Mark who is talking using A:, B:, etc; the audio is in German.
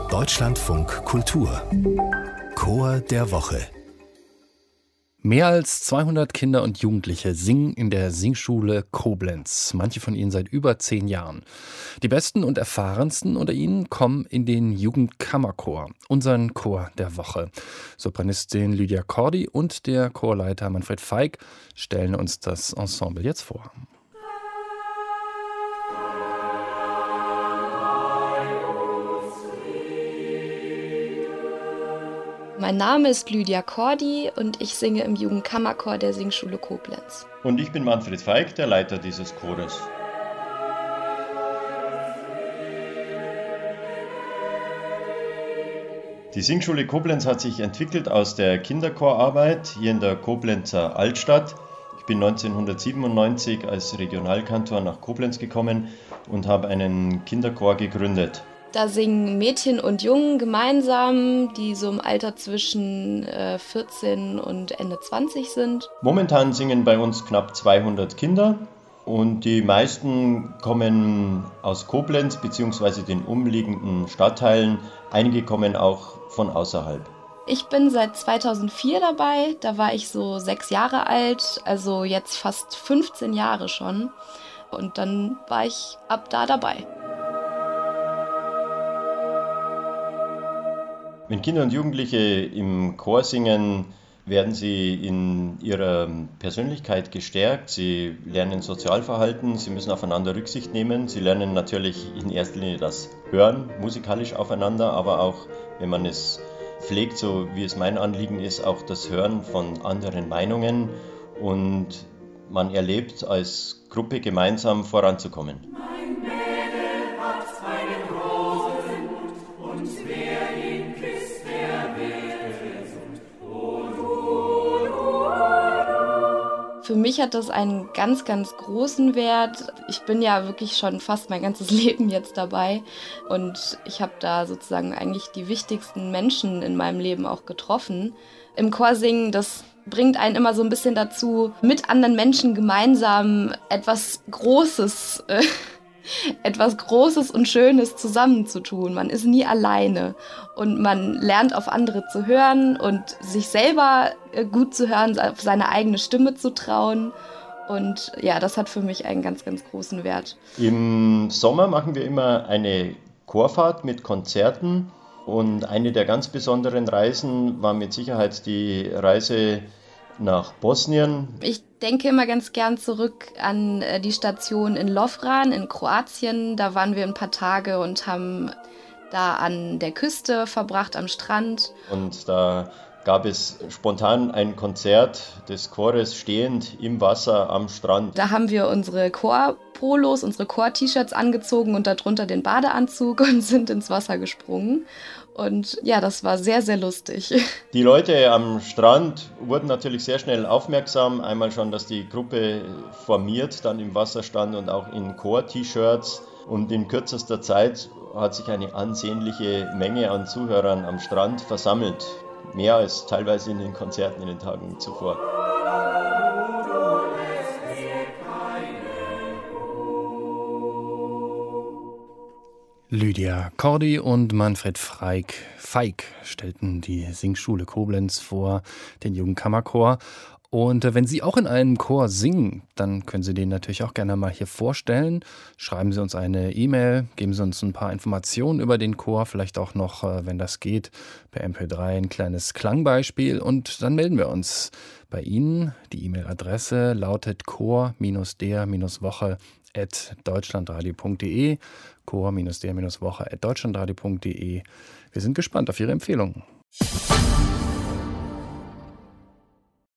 A: Deutschlandfunk Kultur Chor der Woche.
B: Mehr als 200 Kinder und Jugendliche singen in der Singschule Koblenz. Manche von ihnen seit über 10 Jahren. Die besten und erfahrensten unter ihnen kommen in den Jugendkammerchor, unseren Chor der Woche. Sopranistin Lydia Cordy und der Chorleiter Manfred Feig stellen uns das Ensemble jetzt vor.
C: Mein Name ist Lydia Cordy und ich singe im Jugendkammerchor der Singschule Koblenz.
D: Und ich bin Manfred Feig, der Leiter dieses Chores. Die Singschule Koblenz hat sich entwickelt aus der Kinderchorarbeit hier in der Koblenzer Altstadt. Ich bin 1997 als Regionalkantor nach Koblenz gekommen und habe einen Kinderchor gegründet.
C: Da singen Mädchen und Jungen gemeinsam, die so im Alter zwischen 14 und Ende 20 sind.
D: Momentan singen bei uns knapp 200 Kinder und die meisten kommen aus Koblenz bzw. den umliegenden Stadtteilen. Einige kommen auch von außerhalb.
C: Ich bin seit 2004 dabei, da war ich so 6 Jahre alt, also jetzt fast 15 Jahre schon. Und dann war ich ab da dabei.
D: Wenn Kinder und Jugendliche im Chor singen, werden sie in ihrer Persönlichkeit gestärkt. Sie lernen Sozialverhalten, sie müssen aufeinander Rücksicht nehmen. Sie lernen natürlich in erster Linie das Hören, musikalisch aufeinander, aber auch, wenn man es pflegt, so wie es mein Anliegen ist, auch das Hören von anderen Meinungen. Und man erlebt, als Gruppe gemeinsam voranzukommen.
C: Für mich hat das einen ganz, ganz großen Wert. Ich bin ja wirklich schon fast mein ganzes Leben jetzt dabei und ich habe da sozusagen eigentlich die wichtigsten Menschen in meinem Leben auch getroffen. Im Chor singen, das bringt einen immer so ein bisschen dazu, mit anderen Menschen gemeinsam etwas Großes und Schönes zusammenzutun. Man ist nie alleine und man lernt auf andere zu hören und sich selber gut zu hören, auf seine eigene Stimme zu trauen. Und ja, das hat für mich einen ganz, ganz großen Wert.
D: Im Sommer machen wir immer eine Chorfahrt mit Konzerten und eine der ganz besonderen Reisen war mit Sicherheit die Reise nach Bosnien.
C: Ich denke immer ganz gern zurück an die Station in Lovran in Kroatien. Da waren wir ein paar Tage und haben da an der Küste verbracht, am Strand.
D: Und da gab es spontan ein Konzert des Chores stehend im Wasser am Strand.
C: Da haben wir unsere Chorpolos, unsere Chor-T-Shirts angezogen und darunter den Badeanzug und sind ins Wasser gesprungen. Und ja, das war sehr, sehr lustig.
D: Die Leute am Strand wurden natürlich sehr schnell aufmerksam. Einmal schon, dass die Gruppe formiert dann im Wasser stand und auch in Chor-T-Shirts. Und in kürzester Zeit hat sich eine ansehnliche Menge an Zuhörern am Strand versammelt. Mehr als teilweise in den Konzerten in den Tagen zuvor.
B: Lydia Cordy und Manfred Feig stellten die Singschule Koblenz vor, den Jugendkammerchor. Und wenn Sie auch in einem Chor singen, dann können Sie den natürlich auch gerne mal hier vorstellen. Schreiben Sie uns eine E-Mail, geben Sie uns ein paar Informationen über den Chor, vielleicht auch noch, wenn das geht, per MP3 ein kleines Klangbeispiel und dann melden wir uns bei Ihnen. Die E-Mail-Adresse lautet chor-der-woche@deutschlandradio.de, chor-der-woche@deutschlandradio.de. Wir sind gespannt auf Ihre Empfehlungen.